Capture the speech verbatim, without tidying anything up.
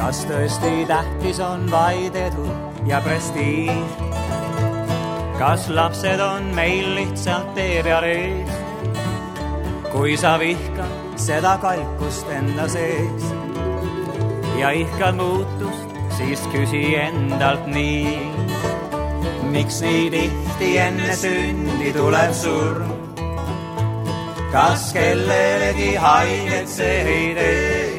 kas tõesti tähtis on vaid edu ja prestiiž? Kas lapsed on meil lihtsalt tee peal ees? Kui sa vihkad seda kalkust enda sees ja ihkad muutust, siis küsi endalt nii. Miks nii tihti enne sündi tuleb surm? Kas kellelegi haiget see ei tee?